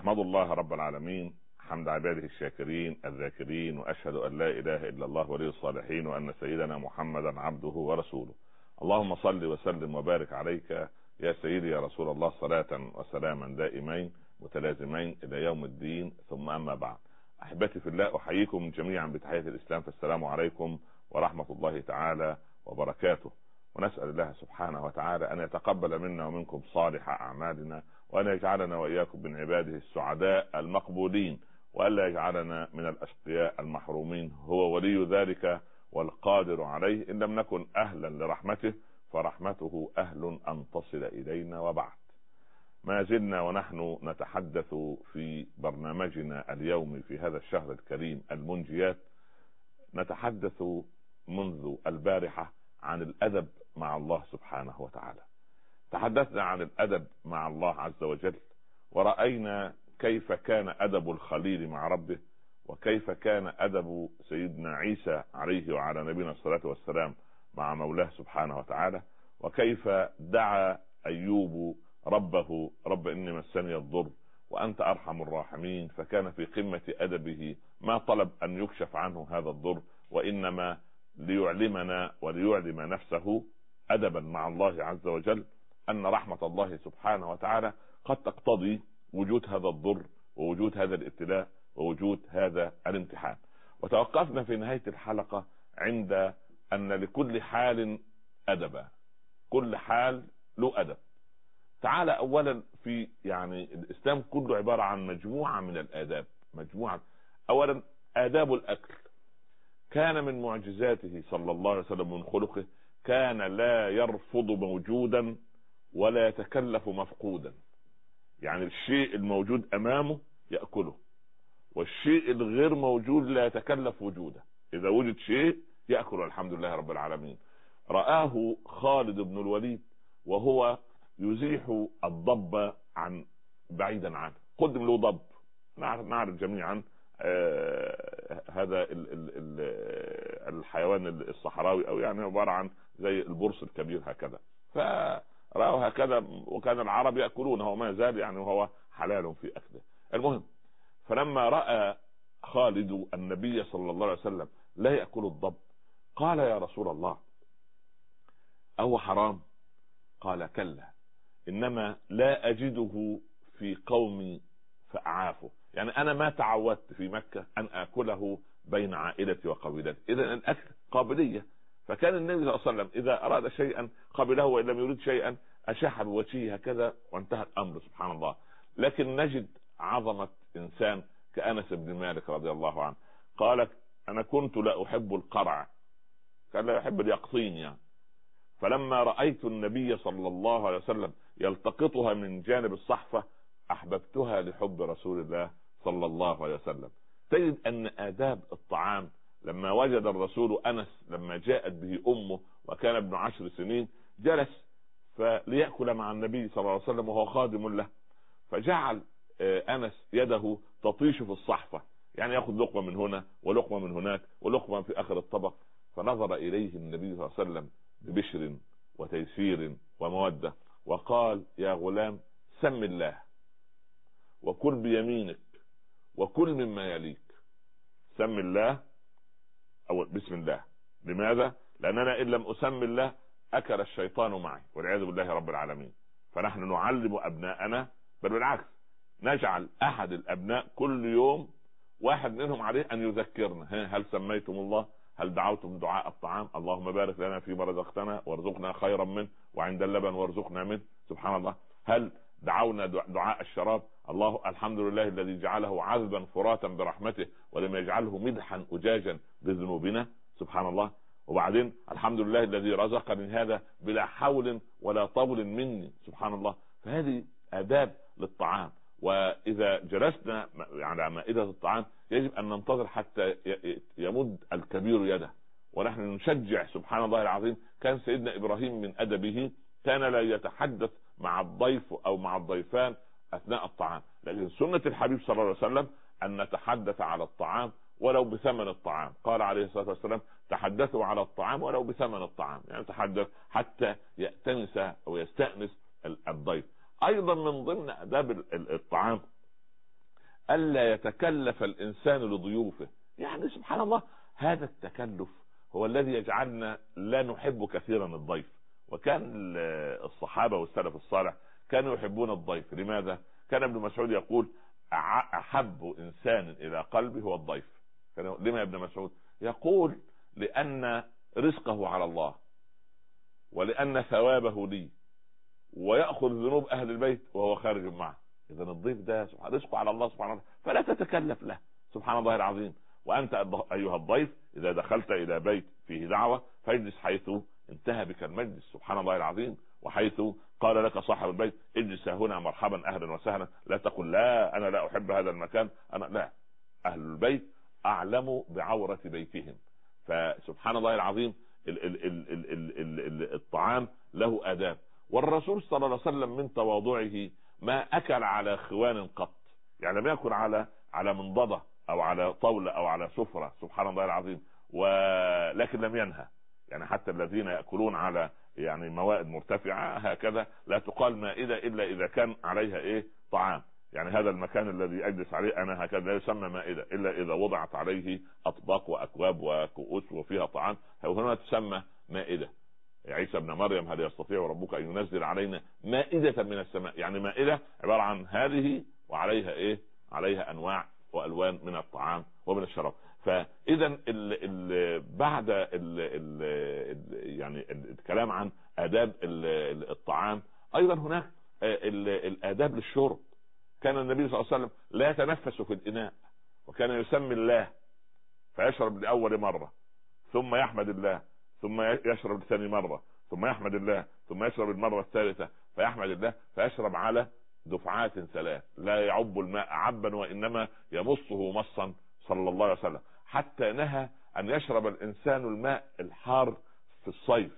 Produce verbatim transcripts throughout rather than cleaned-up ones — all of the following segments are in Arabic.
أحمد الله رب العالمين حمد عباده الشاكرين الذاكرين، وأشهد أن لا إله إلا الله ولي الصالحين، وأن سيدنا محمدا عبده ورسوله. اللهم صل وسلم وبارك عليك يا سيدي يا رسول الله، صلاة وسلاما دائمين متلازمين إلى يوم الدين، ثم أما بعد. أحبتي في الله، أحييكم جميعا بتحية الإسلام، فالسلام عليكم ورحمة الله تعالى وبركاته. ونسأل الله سبحانه وتعالى أن يتقبل منا ومنكم صالح أعمالنا، وأن يجعلنا وإياكم من عباده السعداء المقبولين، وألا يجعلنا من الأشقياء المحرومين. هو ولي ذلك والقادر عليه، إن لم نكن أهلا لرحمته فرحمته أهل أن تصل إلينا. وبعد، ما زلنا ونحن نتحدث في برنامجنا اليومي في هذا الشهر الكريم المنجيات، نتحدث منذ البارحة عن الأدب مع الله سبحانه وتعالى. تحدثنا عن الأدب مع الله عز وجل، ورأينا كيف كان أدب الخليل مع ربه، وكيف كان أدب سيدنا عيسى عليه وعلى نبينا الصلاة والسلام مع مولاه سبحانه وتعالى، وكيف دعا أيوب ربه: رب إني مسني الضر وأنت أرحم الراحمين. فكان في قمة أدبه ما طلب أن يكشف عنه هذا الضر، وإنما ليعلمنا وليعلم نفسه أدبا مع الله عز وجل أن رحمة الله سبحانه وتعالى قد تقتضي وجود هذا الضر، ووجود هذا الابتلاء، ووجود هذا الامتحان. وتوقفنا في نهاية الحلقة عند أن لكل حال أدبا، كل حال له أدب. تعال أولا في يعني الإسلام كله عبارة عن مجموعة من الآداب، مجموعة. أولا آداب الأكل، كان من معجزاته صلى الله عليه وسلم من خلقه كان لا يرفض موجودا ولا يتكلف مفقودا. يعني الشيء الموجود أمامه يأكله، والشيء الغير موجود لا يتكلف وجوده. إذا وجد شيء يأكله الحمد لله رب العالمين. رآه خالد بن الوليد وهو يزيح الضب عن بعيدا عنه، قدم له ضب، نعرف جميعا آه هذا ال ال ال الحيوان الصحراوي، او يعني عبارة عن زي البرص الكبير هكذا. فرأوا هكذا، وكان العرب يأكلونه وما زال يعني وهو حلال في أكله. المهم، فلما رأى خالد النبي صلى الله عليه وسلم لا يأكل الضب قال: يا رسول الله، أهو حرام؟ قال: كلا، إنما لا أجده في قومي فأعافه. يعني أنا ما تعودت في مكة أن أكله بين عائلتي وقبيلتي. إذن الأكل قابلية. فكان النبي صلى الله عليه وسلم إذا أراد شيئا قبله، وإن لم يريد شيئا أشاح بوجهه هكذا وانتهى الأمر، سبحان الله. لكن نجد عظمة إنسان كأنس بن مالك رضي الله عنه، قال: أنا كنت لا أحب القرع، كان لا يحب اليقطين يعني. فلما رأيت النبي صلى الله عليه وسلم يلتقطها من جانب الصحفة أحببتها لحب رسول الله صلى الله عليه وسلم. تجد أن آداب الطعام، لما وجد الرسول أنس لما جاءت به أمه وكان ابن عشر سنين، جلس فليأكل مع النبي صلى الله عليه وسلم وهو خادم له، فجعل أنس يده تطيش في الصحفة، يعني يأخذ لقمة من هنا ولقمة من هناك ولقمة في آخر الطبق. فنظر إليه النبي صلى الله عليه وسلم ببشر وتيسير ومودة وقال: يا غلام، سم الله وكل بيمينك وكل مما يليك. سم الله أو بسم الله. لماذا؟ لأننا إن لم أسم الله أكل الشيطان معي والعياذ بالله رب العالمين. فنحن نعلم أبناءنا، بل بالعكس نجعل أحد الأبناء كل يوم واحد منهم عليه أن يذكرنا: هل سميتم الله؟ هل دعوتم دعاء الطعام؟ اللهم بارك لنا فيما رزقتنا وارزقنا خيرا منه، وعند اللبن وارزقنا منه. سبحان الله. هل دعونا دعاء الشراب؟ الله الحمد لله الذي جعله عذبا فراتا برحمته ولم يجعله ملحا أجاجا بذنوبنا. سبحان الله. وبعدين الحمد لله الذي رزقني هذا بلا حول ولا طول مني. سبحان الله. فهذه آداب للطعام. وإذا جلسنا على مائدة الطعام يجب أن ننتظر حتى يمد الكبير يده، ونحن نشجع. سبحان الله العظيم. كان سيدنا إبراهيم من أدبه كان لا يتحدث مع الضيف أو مع الضيفان أثناء الطعام، لكن سنة الحبيب صلى الله عليه وسلم أن نتحدث على الطعام ولو بثمن الطعام. قال عليه الصلاة والسلام: تحدثوا على الطعام ولو بثمن الطعام، يعني تحدث حتى يأتنس أو يستأنس الضيف. أيضا من ضمن آداب الطعام الا يتكلف الانسان لضيوفه. يعني سبحان الله، هذا التكلف هو الذي يجعلنا لا نحب كثيرا الضيف. وكان الصحابة والسلف الصالح كانوا يحبون الضيف. لماذا؟ كان ابن مسعود يقول احب انسان الى قلبي هو الضيف. لما يا ابن مسعود؟ يقول لان رزقه على الله، ولان ثوابه لي، ويأخذ ذنوب اهل البيت وهو خارج معه. اذا الضيف ده رزقه على الله سبحانه وتعالى، فلا تتكلف له. سبحان الله العظيم. وانت ايها الضيف اذا دخلت الى بيت فيه دعوة فاجلس حيث انتهى بك المجلس. سبحان الله العظيم. وحيث قال لك صاحب البيت اجلس هنا مرحبا اهلا وسهلا، لا تقل لا انا لا احب هذا المكان، انا لا. اهل البيت اعلموا بعورة بيتهم. فسبحان الله العظيم، ال ال ال ال ال ال الطعام له آداب. والرسول صلى الله عليه وسلم من تواضعه ما اكل على خوان قط، يعني لم يكن على على منضدة او على طاولة او على سفرة. سبحان الله العظيم. ولكن لم ينهى، يعني حتى الذين يأكلون على يعني موائد مرتفعة هكذا لا تقال مائدة الا اذا كان عليها ايه طعام. يعني هذا المكان الذي اجلس عليه انا هكذا لا يسمى مائدة الا اذا وضعت عليه اطباق واكواب وكؤوس وفيها طعام، هنا تسمى مائدة. عيسى ابن مريم هل يستطيع ربك ان ينزل علينا مائدة من السماء؟ يعني مائدة عبارة عن هذه وعليها ايه؟ عليها انواع والوان من الطعام ومن الشراب. فاذا ال ال بعد ال ال يعني الكلام عن آداب الطعام، ايضا هناك الآداب للشرب. كان النبي صلى الله عليه وسلم لا يتنفس في الإناء، وكان يسمي الله فيشرب لأول مرة، ثم يحمد الله، ثم يشرب لثاني مرة، ثم يحمد الله، ثم يشرب المرة الثالثة فيحمد الله، فيشرب على دفعات ثلاث، لا يعب الماء عبا وإنما يمصه مصا صلى الله عليه وسلم. حتى نهى أن يشرب الإنسان الماء الحار في الصيف،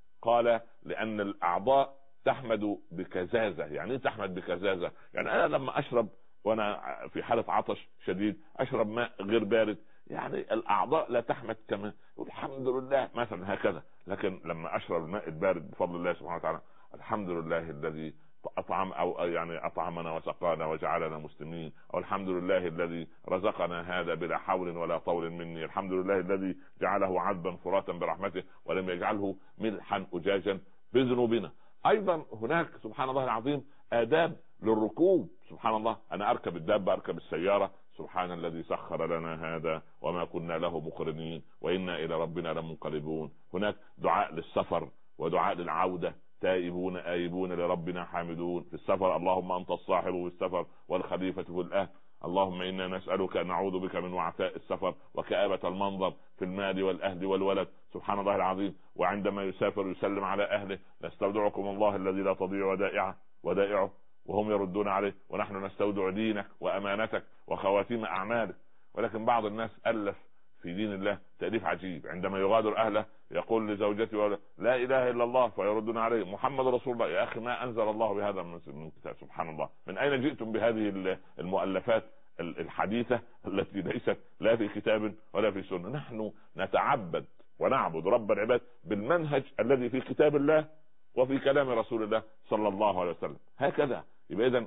قال لأن الأعضاء تحمد بكزازة. يعني ايه تحمد بكزازة؟ يعني انا لما اشرب وانا في حالة عطش شديد اشرب ماء غير بارد، يعني الاعضاء لا تحمد كما الحمد لله مثلا هكذا. لكن لما اشرب الماء البارد بفضل الله سبحانه وتعالى، الحمد لله الذي اطعم او يعني اطعمنا وسقانا وجعلنا مسلمين، او الحمد لله الذي رزقنا هذا بلا حول ولا طول مني، الحمد لله الذي جعله عذبا فراتا برحمته ولم يجعله ملحا اجاجا بذنوبنا. ايضا هناك سبحان الله العظيم آداب للركوب. سبحان الله، انا اركب الدابة اركب السيارة، سبحان الذي سخر لنا هذا وما كنا له مقرنين وانا الى ربنا لمنقلبون. هناك دعاء للسفر ودعاء للعودة، تائبون آيبون لربنا حامدون. في السفر اللهم انت الصاحب في السفر والخليفة في الاهل، اللهم إنا نسألك نعوذ بك من وعثاء السفر وكآبة المنظر في المال والأهل والولد. سبحان الله العظيم. وعندما يسافر يسلم على أهله، نستودعكم الله الذي لا تضيع ودائعه ودائعه وهم يردون عليه، ونحن نستودع دينك وأمانتك وخواتيم أعمالك. ولكن بعض الناس ألف في دين الله تأليف عجيب، عندما يغادر أهله يقول لزوجته لا إله إلا الله، فيردون عليه محمد رسول الله. يا أخي ما أنزل الله بهذا من كتاب. سبحان الله، من أين جئتم بهذه المؤلفات الحديثة التي ليست لا في كتاب ولا في سنة؟ نحن نتعبد ونعبد رب العباد بالمنهج الذي في كتاب الله وفي كلام رسول الله صلى الله عليه وسلم. هكذا يبقى إذن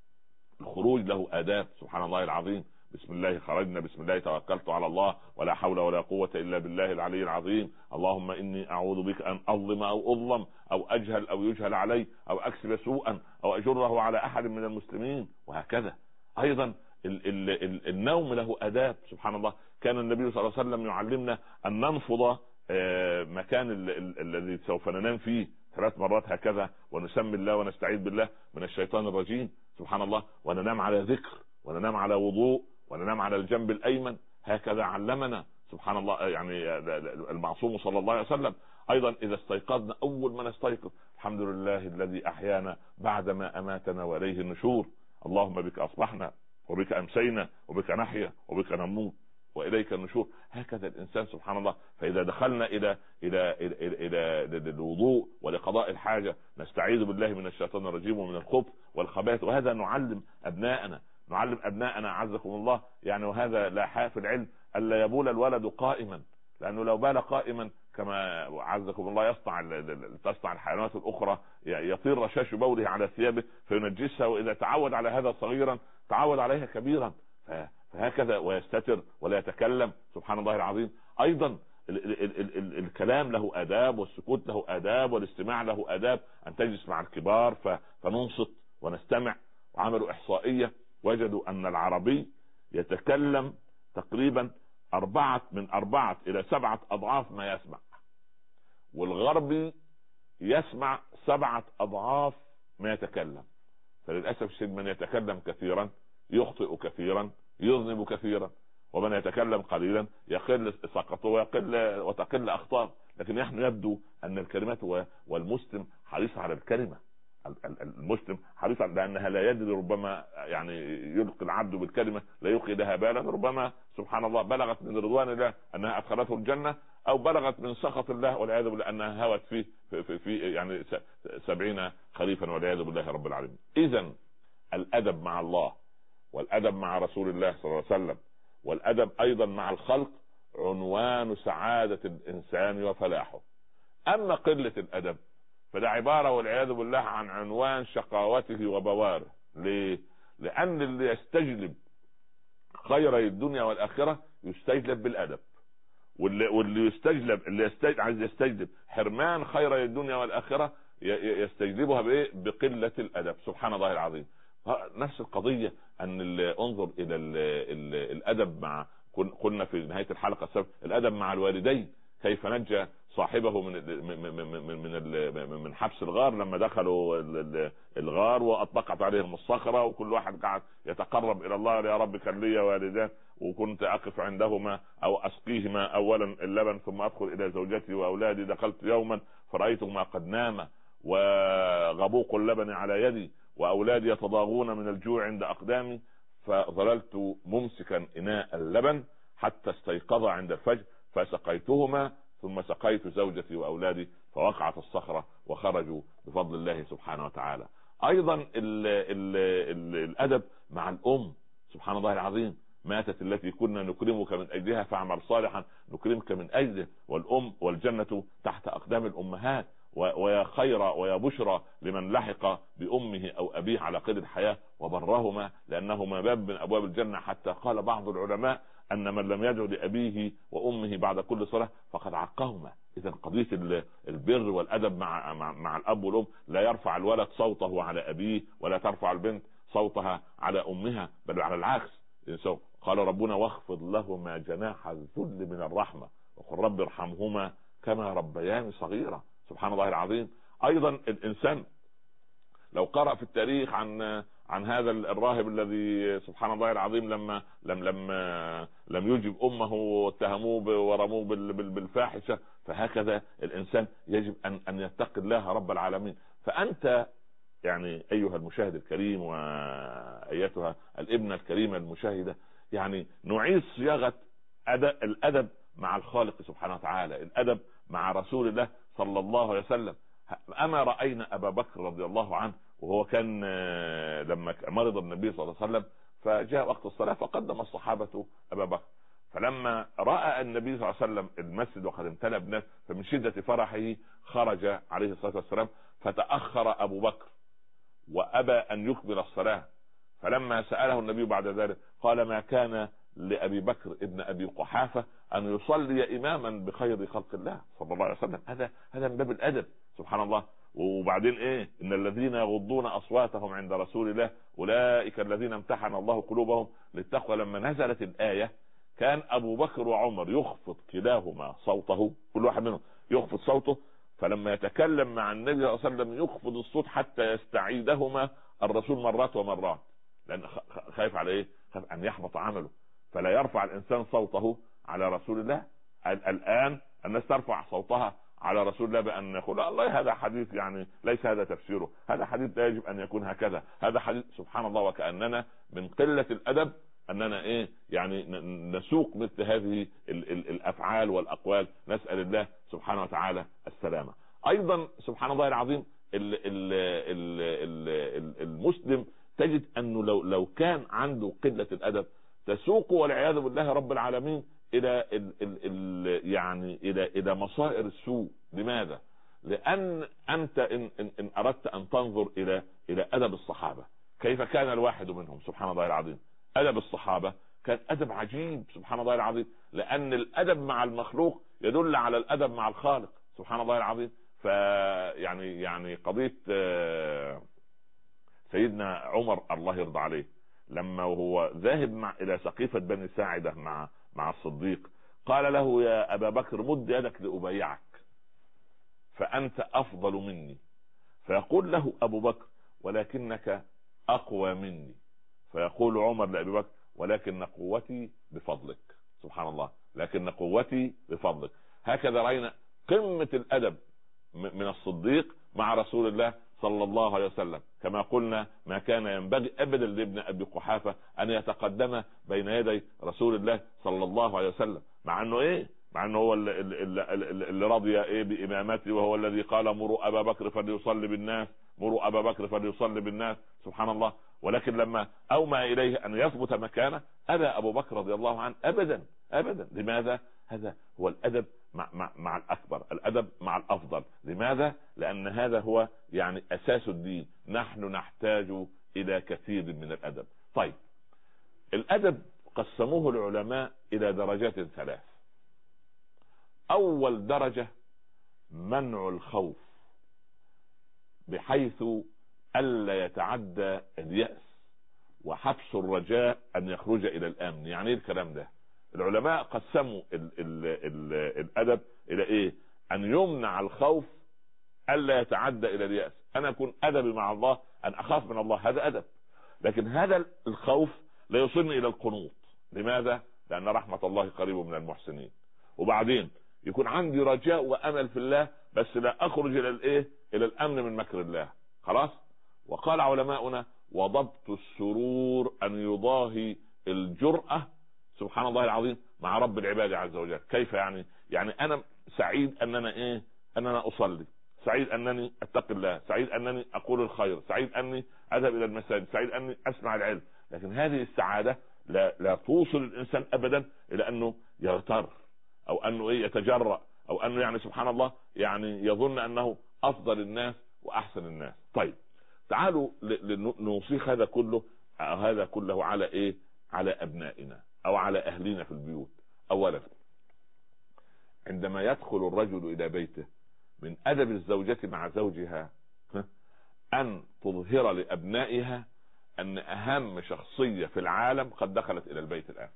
الخروج له آداب. سبحان الله العظيم. بسم الله خرجنا، بسم الله توكلت على الله، ولا حول ولا قوة إلا بالله العلي العظيم. اللهم إني أعوذ بك أن أظلم أو أظلم أو أجهل أو يجهل علي أو أكسب سوءا أو أجره على أحد من المسلمين. وهكذا أيضا ال ال ال النوم له آداب. سبحان الله، كان النبي صلى الله عليه وسلم يعلمنا أن ننفض مكان الذي سوف ننام فيه ثلاث مرات هكذا، ونسمي الله ونستعيذ بالله من الشيطان الرجيم. سبحان الله، وننام على ذكر، وننام على وضوء، وننام على الجنب الأيمن. هكذا علمنا سبحان الله يعني المعصوم صلى الله عليه وسلم. أيضا إذا استيقظنا أول ما نستيقظ الحمد لله الذي أحيانا بعدما أماتنا وإليه النشور، اللهم بك أصبحنا وبك أمسينا وبك نحيا وبك نموت وإليك النشور. هكذا الإنسان سبحان الله. فإذا دخلنا إلى إلى إلى إلى الوضوء ولقضاء الحاجة نستعيذ بالله من الشيطان الرجيم ومن الخبث والخبائث. وهذا نعلم أبناءنا نعلم أبناءنا عزكم الله يعني. وهذا لا حاجة في العلم ألا يبول الولد قائما، لأنه لو بال قائما كما عزكم الله يصنع تصنع الحيوانات الأخرى، يطير رشاش بوله على ثيابه فينجسها، وإذا تعود على هذا صغيرا تعود عليها كبيرا. فهكذا ويستتر ولا يتكلم سبحان الله العظيم. ايضا ال ال ال ال الكلام له آداب، والسكوت له آداب، والاستماع له آداب. أن تجلس مع الكبار فننصت ونستمع. وعملوا إحصائية وجدوا أن العربي يتكلم تقريبا أربعة من أربعة إلى سبعة أضعاف ما يسمع، والغربي يسمع سبعة أضعاف ما يتكلم. فللأسف الشديد من يتكلم كثيرا يخطئ كثيرا يذنب كثيرا، ومن يتكلم قليلا يقل سقطه ويقل وتقل أخطاء. لكن نحن يبدو أن الكلمات والمسلم حريص على الكلمة. المسلم حريص على، لأنها لا يدري، ربما يعني يلقي العبد بالكلمة لا يلقي لها بالا، ربما سبحان الله بلغت من رضوان الله أنها أدخلته الجنة، أو بلغت من سخط الله والعياذ بالله أنها هوت فيه في, في, في يعني سبعين خريفا والعياذ بالله رب العالمين. إذن الأدب مع الله، والأدب مع رسول الله صلى الله عليه وسلم، والأدب أيضا مع الخلق عنوان سعادة الإنسان وفلاحه. أما قلة الأدب فده عبارة والعياذ بالله عن عنوان شقاوته وبواره. ليه؟ لأن اللي يستجلب خير الدنيا والآخرة يستجلب بالأدب، واللي, واللي يستجلب اللي يستجلب عايز يستجلب حرمان خير الدنيا والآخرة يستجلبها بإيه؟ بقلة الأدب. سبحان الله العظيم. نفس القضية أن انظر إلى ال ال الأدب مع، قلنا في نهاية الحلقة السابقة الأدب مع الوالدين، كيف نجى صاحبه من من من من من حبس الغار لما دخلوا الغار واطبقت عليهم الصخره، وكل واحد قاعد يتقرب الى الله، يا رب كان لي والدان وكنت اقف عندهما او اسقيهما اولا اللبن ثم ادخل الى زوجتي واولادي، دخلت يوما فرايتهما قد ناما وغبوق اللبن على يدي واولادي يتضاغون من الجوع عند اقدامي، فظللت ممسكا اناء اللبن حتى استيقظ عند الفجر فسقيتهما ثم سقيت زوجتي وأولادي فوقعت الصخرة وخرجوا بفضل الله سبحانه وتعالى. أيضا ال ال ال الأدب مع الأم. سبحان الله العظيم. ماتت التي كنا نكرمك من أجلها فاعمل صالحا نكرمك من أجله، والأم والجنة تحت أقدام الأمهات، ويا خير ويا بشرى لمن لحق بأمه أو أبيه على قيد الحياة وبرهما، لأنهما باب من أبواب الجنة. حتى قال بعض العلماء أن من لم يدعو لأبيه وأمه بعد كل صلاة فقد عقهما. إذا قضية البر والأدب مع, مع, مع الأب والأم، لا يرفع الولد صوته على أبيه ولا ترفع البنت صوتها على أمها، بل على العكس. قال ربنا واخفض لهما جناح الذل من الرحمة وقل رب ارحمهما كما ربياني صغيرا. سبحان الله العظيم. أيضا الإنسان لو قرأ في التاريخ عن عن هذا الراهب الذي سبحان الله العظيم لما لم لم لم يجب امه واتهموه ورموه بالفاحشه، فهكذا الانسان يجب ان ان يتقي الله رب العالمين. فانت يعني ايها المشاهد الكريم وايتها الابنه الكريمه المشاهده، يعني نعيد صياغه الادب مع الخالق سبحانه وتعالى، الادب مع رسول الله صلى الله عليه وسلم. اما راينا ابا بكر رضي الله عنه وهو كان لما مرض النبي صلى الله عليه وسلم فجاء وقت الصلاة فقدم الصحابة أبا بكر، فلما رأى النبي صلى الله عليه وسلم المسجد وقد امتلأ بالناس فمن شدة فرحه خرج عليه الصلاة والسلام، فتأخر أبو بكر وأبى أن يكمل الصلاة. فلما سأله النبي بعد ذلك قال ما كان لأبي بكر ابن أبي قحافة أن يصلي إماما بخير خلق الله صلى الله عليه وسلم. هذا هذا من باب الأدب. سبحان الله. وبعدين ايه؟ ان الذين يغضون اصواتهم عند رسول الله اولئك الذين امتحن الله قلوبهم للتقوى. لما نزلت الايه كان ابو بكر وعمر يخفض كلاهما صوته، كل واحد منهم يخفض صوته، فلما يتكلم مع النبي صلى الله عليه وسلم يخفض الصوت حتى يستعيدهما الرسول مرات ومرات، لان خايف على ايه؟ خايف ان يحبط عمله. فلا يرفع الانسان صوته على رسول الله. الان الناس ترفع صوتها على رسول الله بأن يقول الله هذا حديث يعني ليس هذا تفسيره، هذا حديث لا يجب أن يكون هكذا، هذا حديث. سبحان الله. وكأننا من قلة الأدب أننا إيه يعني نسوق مثل هذه ال ال الأفعال والأقوال. نسأل الله سبحانه وتعالى السلامة. أيضا سبحان الله العظيم ال ال ال ال المسلم تجد أنه لو لو كان عنده قلة الأدب تسوق والعياذ بالله رب العالمين الى ال ال ال يعني الى الى مصائر السوء. لماذا؟ لان انت ان, إن, إن اردت ان تنظر الى الى ادب الصحابه كيف كان الواحد منهم سبحان الله العظيم. ادب الصحابه كان ادب عجيب سبحان الله العظيم، لان الادب مع المخلوق يدل على الادب مع الخالق سبحان الله العظيم. فيعني يعني قضيه سيدنا عمر الله يرضى عليه لما وهو ذاهب مع الى سقيفه بني ساعده مع مع الصديق، قال له يا ابا بكر مد يدك لابايعك فانت افضل مني. فيقول له ابو بكر ولكنك اقوى مني. فيقول عمر لابي بكر ولكن قوتي بفضلك سبحان الله، لكن قوتي بفضلك. هكذا راينا قمه الادب من الصديق مع رسول الله صلى الله عليه وسلم. كما قلنا ما كان ينبغي ابدا لابن ابي قحافه ان يتقدم بين يدي رسول الله صلى الله عليه وسلم، مع انه ايه مع انه هو اللي, اللي, اللي, اللي رضي ايه بامامته، وهو الذي قال مروا ابا بكر فليصلي بالناس، مروا ابا بكر فليصلي بالناس سبحان الله. ولكن لما اومى اليه ان يثبت مكانه ابى ابو بكر رضي الله عنه ابدا ابدا. لماذا؟ هذا هو الادب مع, مع, مع الاكبر، الادب مع الافضل. لماذا؟ لان هذا هو يعني اساس الدين. نحن نحتاج الى كثير من الادب. طيب الادب قسموه العلماء الى درجات ثلاث. اول درجة منع الخوف بحيث الا يتعدى اليأس، وحبس الرجاء ان يخرج الى الامن. يعني ايه الكلام ده؟ العلماء قسموا ال ال ال الادب الى ايه؟ ان يمنع الخوف الا يتعدى الى اليأس. انا اكون ادبي مع الله ان اخاف من الله، هذا ادب. لكن هذا الخوف لا يوصلني الى القنوط. لماذا؟ لان رحمة الله قريب من المحسنين. وبعدين يكون عندي رجاء وامل في الله، بس لا اخرج الى الايه؟ الى الامن من مكر الله. خلاص. وقال علماؤنا وضبط السرور ان يضاهي الجرأة سبحان الله العظيم مع رب العباد عز وجل. كيف يعني؟ يعني انا سعيد اننا ايه؟ اننا اصلي، سعيد انني اتقي الله، سعيد انني اقول الخير، سعيد اني اذهب الى المساجد، سعيد اني اسمع العلم. لكن هذه السعادة لا, لا توصل الانسان ابدا الى انه يغتر او انه ايه يتجرأ او انه يعني سبحان الله يعني يظن انه افضل الناس واحسن الناس. طيب تعالوا نوصيخ هذا كله هذا كله على ايه؟ على ابنائنا او على اهلنا في البيوت. اولا عندما يدخل الرجل الى بيته من ادب الزوجة مع زوجها ان تظهر لابنائها ان اهم شخصية في العالم قد دخلت الى البيت الان.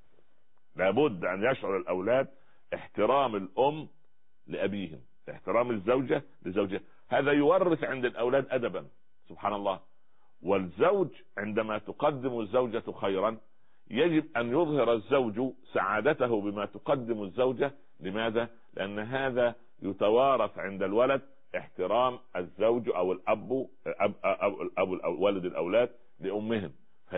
لابد ان يشعر الاولاد احترام الام لابيهم، احترام الزوجة لزوجها. هذا يورث عند الاولاد ادبا سبحان الله. والزوج عندما تقدم الزوجة خيرا يجب ان يظهر الزوج سعادته بما تقدم الزوجة. لماذا؟ لان هذا يتوارث عند الولد احترام الزوج او الاب أب أو الاب أو والد الاولاد لامهم.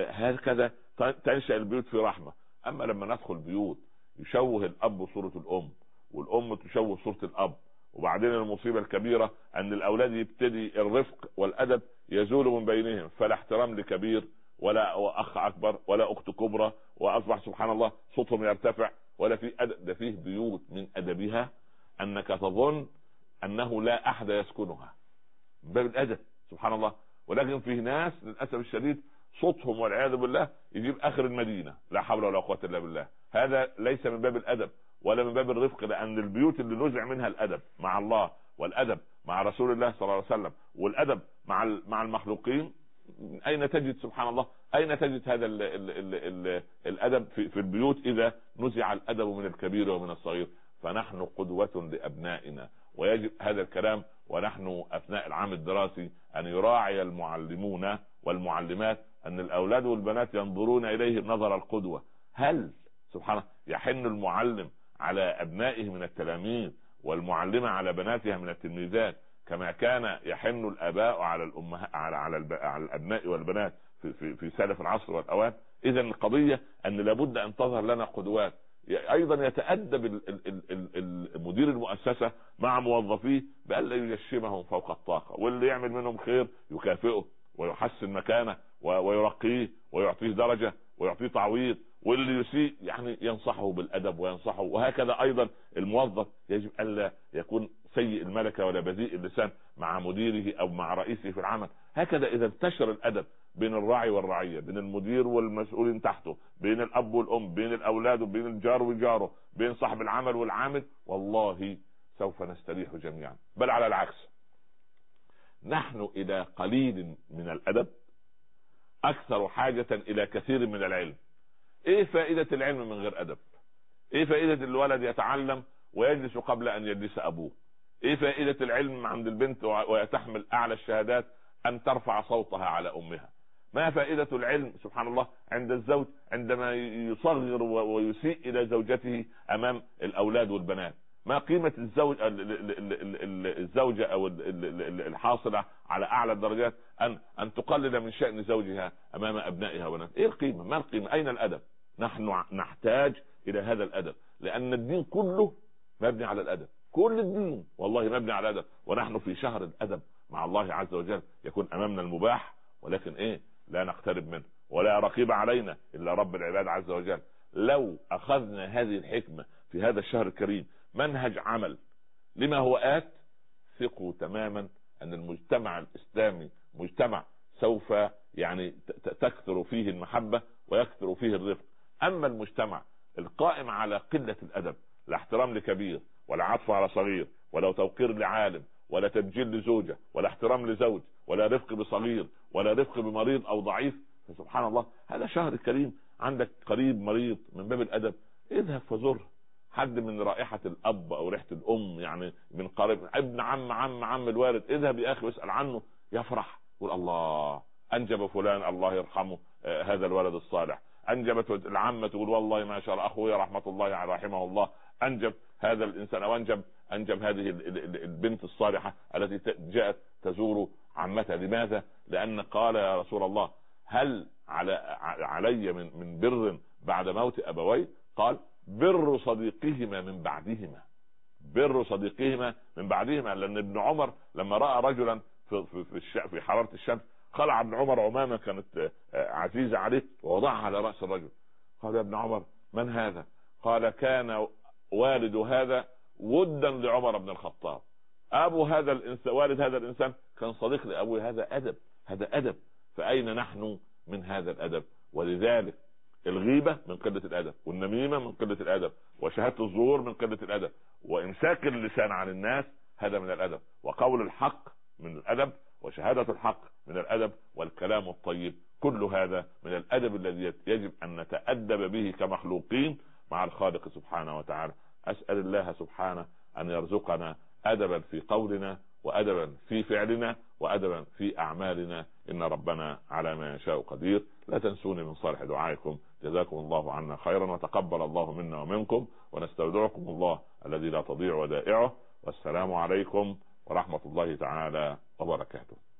هكذا تنشأ البيوت في رحمة. اما لما ندخل بيوت يشوه الاب صورة الام والام تشوه صورة الاب، وبعدين المصيبة الكبيرة ان الاولاد يبتدي الرفق والادب يزول من بينهم، فلا احترام لكبير ولا اخ اكبر ولا اخت كبرى، واصبح سبحان الله صوتهم يرتفع ولا في أدب. ده فيه بيوت من ادبها انك تظن انه لا احد يسكنها باب الادب سبحان الله. ولكن فيه ناس للاسف الشديد صوتهم والعياذ بالله يجيب اخر المدينة، لا حول ولا قوة الا بالله. هذا ليس من باب الادب ولا من باب الرفق، لان البيوت اللي نزع منها الادب مع الله والادب مع رسول الله صلى الله عليه وسلم والادب مع مع المخلوقين، اين تجد سبحان الله اين تجد هذا ال ال ال ال الادب في, في البيوت اذا نزع الادب من الكبير ومن الصغير؟ فنحن قدوة لابنائنا، ويجب هذا الكلام ونحن اثناء العام الدراسي ان يراعي المعلمون والمعلمات ان الاولاد والبنات ينظرون اليه نظر القدوة. هل سبحان الله يحن المعلم على ابنائه من التلاميذ والمعلمة على بناتها من التلميذات كما كان يحن الاباء على الامهات على على, على الابناء والبنات في في, في سلف العصر والاوان؟ اذا القضية ان لابد ان تظهر لنا قدوات. ايضا يتأدب المدير المؤسسة مع موظفيه بألا يجشمهم فوق الطاقة، واللي يعمل منهم خير يكافئه ويحسن مكانه ويرقيه ويعطيه درجة ويعطيه تعويض، واللي يسيء يعني ينصحه بالادب وينصحه. وهكذا ايضا الموظف يجب الا يكون سيء الملكة ولا بذيء اللسان مع مديره او مع رئيسه في العمل. هكذا اذا انتشر الادب بين الراعي والرعية، بين المدير والمسؤولين تحته، بين الاب والام، بين الاولاد وبين الجار وجاره، بين صاحب العمل والعامل، والله سوف نستريح جميعا. بل على العكس، نحن الى قليل من الادب اكثر حاجة الى كثير من العلم. ايه فائدة العلم من غير ادب؟ ايه فائدة الولد يتعلم ويجلس قبل ان يجلس ابوه؟ ايه فائدة العلم عند البنت وتحمل اعلى الشهادات ان ترفع صوتها على امها؟ ما فائدة العلم سبحان الله عند الزوج عندما يصغر ويسيء الى زوجته امام الاولاد والبنات؟ ما قيمة الزوج الزوجة او الحاصلة على اعلى الدرجات ان ان تقلل من شأن زوجها امام ابنائها وبناتها؟ ايه القيمة؟ ما القيمة؟ اين الادب؟ نحن نحتاج الى هذا الادب، لان الدين كله مبني على الادب. كل الدين والله مبني على الادب، ونحن في شهر الادب مع الله عز وجل. يكون امامنا المباح ولكن ايه؟ لا نقترب منه، ولا رقيب علينا الا رب العباد عز وجل. لو اخذنا هذه الحكمة في هذا الشهر الكريم منهج عمل لما هو آت، ثقوا تماما ان المجتمع الاسلامي مجتمع سوف يعني تكثر فيه المحبة ويكثر فيه الرفق. اما المجتمع القائم على قلة الادب، لا احترام لكبير ولا عطف على صغير ولا توقير لعالم ولا تبجيل لزوجة ولا احترام لزوج ولا رفق بصغير ولا رفق بمريض او ضعيف، فسبحان الله هذا شهر كريم. عندك قريب مريض، من باب الادب اذهب فزره. حد من رائحة الاب او ريحة الام، يعني من قريب، ابن عم عم عم الوالد، اذهب يا اخي واسأل عنه، يفرح يقول الله انجب فلان الله يرحمه، آه هذا الولد الصالح. انجبت العمة تقول والله ما شاء الله اخويا رحمة الله على رحمه الله انجب هذا الانسان، او انجب انجب هذه البنت الصالحة التي جاءت تزور عمتها. لماذا؟ لان قال يا رسول الله هل على علي من من بر بعد موت ابوي؟ قال بر صديقهما من بعدهما. بر صديقهما من بعدهما. لان ابن عمر لما راى رجلا في في في حرارة الشمس خلع ابن عمر عمامة كانت عزيزة عليه ووضعها على رأس الرجل. قال يا ابن عمر من هذا؟ قال كان والد هذا ودا لعمر بن الخطاب. ابو هذا الانسان، والد هذا الانسان كان صديق لابوه. هذا ادب، هذا ادب. فاين نحن من هذا الادب؟ ولذلك الغيبة من قلة الادب، والنميمة من قلة الادب، وشهادة الزور من قلة الادب، وامساك اللسان عن الناس هذا من الادب، وقول الحق من الادب، وشهادة الحق من الادب، والكلام الطيب كل هذا من الادب الذي يجب ان نتأدب به كمخلوقين مع الخالق سبحانه وتعالى. اسأل الله سبحانه ان يرزقنا ادبا في قولنا، وادبا في فعلنا، وادبا في اعمالنا، ان ربنا على ما يشاء قدير. لا تنسوني من صالح دعائكم. جزاكم الله عنا خيرا، وتقبل الله منا ومنكم، ونستودعكم الله الذي لا تضيع ودائعه. والسلام عليكم ورحمة الله تعالى وبركاته.